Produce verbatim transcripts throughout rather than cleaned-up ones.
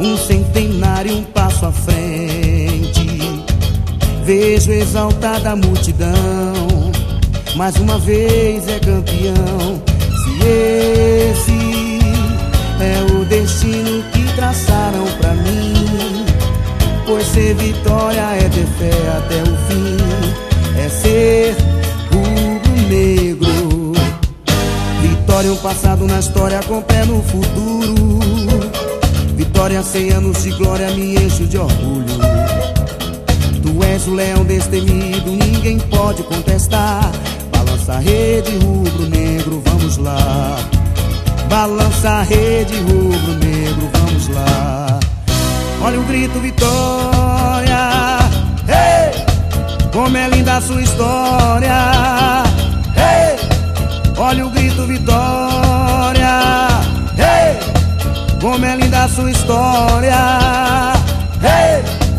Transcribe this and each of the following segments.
um centenário, um passo à frente. Vejo exaltada a multidão, mais uma vez é campeão. Se esse é o destino que traçaram pra mim, pois ser vitória é ter fé até o fim, é ser rubro-negro. Vitória, um passado na história com pé no futuro. Vitória, cem anos de glória, me encho de orgulho. Tu és o leão destemido, ninguém pode contestar. Balança a rede, rubro-negro, vamos lá. Balança a rede, rubro-negro, vamos lá. Olha o grito, vitória, hey! Como é linda a sua história, hey! Olha o grito, vitória, hey! Como é linda a sua história, hey!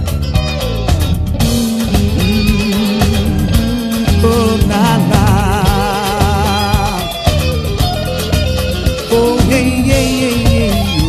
Oh, na, na. Oh, hey, hey, hey, hey,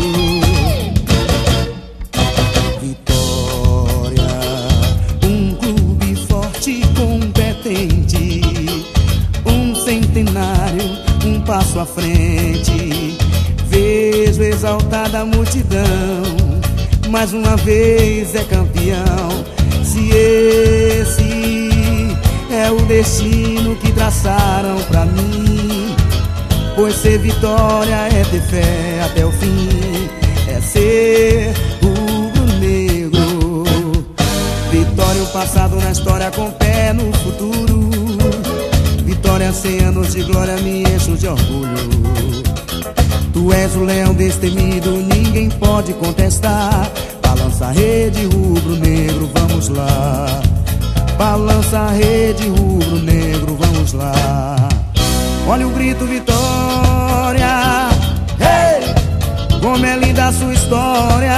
oh. Vitória, um clube forte e competente, um centenário, um passo à frente. Vejo exaltada a multidão, mais uma vez é campeão. Se esse é o destino que traçaram pra mim, pois ser vitória é ter fé até o fim, é ser rubro-negro. Vitória, o passado na história com pé no futuro. Vitória, cem anos de glória, me encho de orgulho. Tu és o leão destemido, ninguém pode contestar. Balança a rede, rubro-negro, vamos lá. Balança a rede, rubro-negro, vamos lá. Olha o grito, vitória, hey! Como é linda a sua história,